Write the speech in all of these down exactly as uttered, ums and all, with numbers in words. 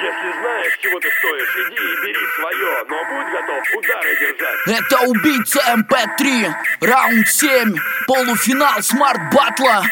Если знаешь, чего ты стоишь, иди и бери свое, но будь готов удары держать. Это убийца эм пэ три, раунд семь, полуфинал смарт-батла.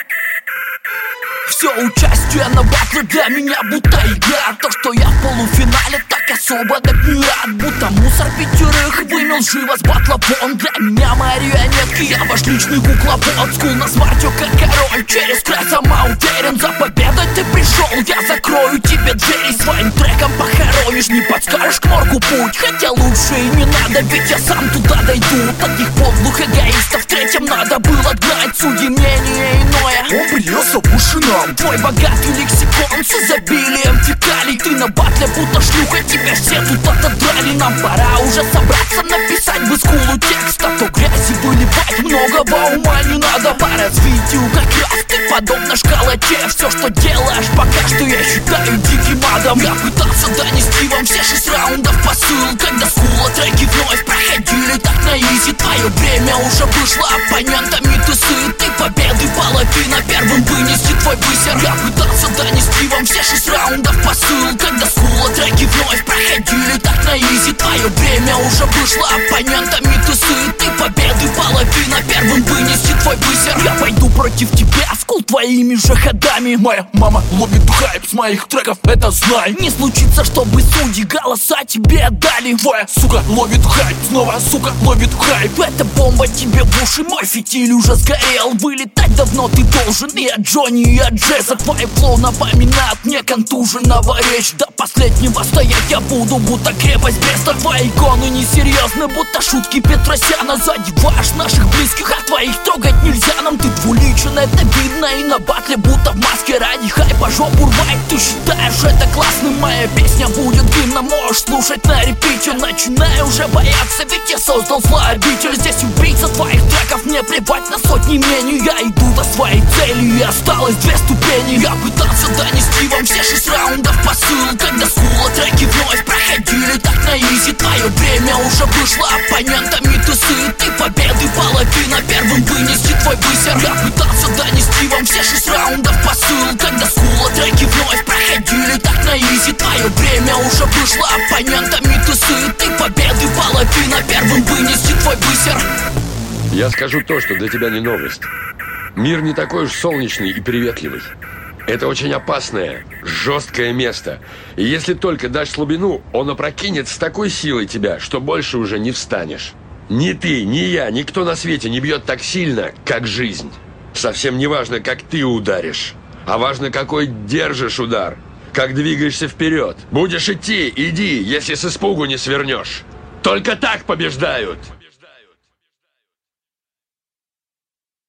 Все участие на батле для меня будто игра. То, что я в полуфинале, так особо так не рад. Будто мусор пятерых вымел живо с батла вон. Для меня марионетки, я ваш личный кукловод. Скул на смартю как король, через край сама уверен. За победой ты пришел, я закрою тебе двери. Своим треком похоронишь, не подскажешь к моргу путь. Хотя лучше и не надо, ведь я сам туда дойду. Таких подлых эгоистов третьим надо было гнать. Судьи мнение иное, он приелся в уши нам. Твой богатый лексикон с изобилием фекалий. Ты на батле будто шлюха, тебя все тут отодрали. Нам пора уже собраться, написать бы скулу текст. А то грязи выливать многого ума не надо. По развитию как раз ты подобно шкалате. Все, что делаешь, пока что я считаю диким адом. Я пытался донести вам все шесть раундов посыл, когда скула треки вновь проходили так на изи. Твое время уже вышло, оппонентами ты сыт. Ты победы половина, первым вынести твой бысер. Я пытался донести вам все шесть раундов посыл, когда скула треки вновь проходили так на изи. Твое время уже вышло, оппонентами ты сыт. Ты победы половина, первым вынести твой бысер. Я пойду против тебя, скул, твоими же ходами. Моя мама ловит хайп с моих треков, это знай. Не случится, чтобы судьи голоса тебе дали. Твоя сука ловит хайп, снова сука ловит хайп. Эта бомба тебе в уши, мой фитиль уже сгорел. Вылетать давно ты должен, и от Джонни, и от Джесса. Твой флоу напоминает мне контуженного речь. До последнего стоять я буду, будто крепость Бреста. Твои иконы несерьезны, будто шутки Петросяна. Задеваешь наших близких, а твоих трогать нельзя. Нам ты двуличен, это видно, и на батле будто в маске. Ради хайпа жопу рвать, ты считаешь это классным? Моя песня будет гимном, можешь слушать на репите. Начинаю уже бояться, ведь я создал злой обитель. Здесь убийца твоих треков, мне плевать на сотни мнений. Я иду до своей цели, и осталось две ступени. Я пытался донести вам все шесть раундов посыл, когда скула треки вновь проходили так на изи. Твое время уже вышло, оппонентами ты сыт. Ты победы половина, первым вынести твой бысер. Я пытался донести вам все шесть раундов посыл, когда скула треки вновь проходили так на изи. Твое время уже вышло, оппонентами ты сыт. Ты победы половина, первым вынести твой бысер. Я скажу то, что для тебя не новость. Мир не такой уж солнечный и приветливый. Это очень опасное, жесткое место. И если только дашь слабину, он опрокинет с такой силой тебя, что больше уже не встанешь. Ни ты, ни я, никто на свете не бьет так сильно, как жизнь. Совсем не важно, как ты ударишь, а важно, какой держишь удар, как двигаешься вперед. Будешь идти, иди, если с испугу не свернешь. Только так побеждают.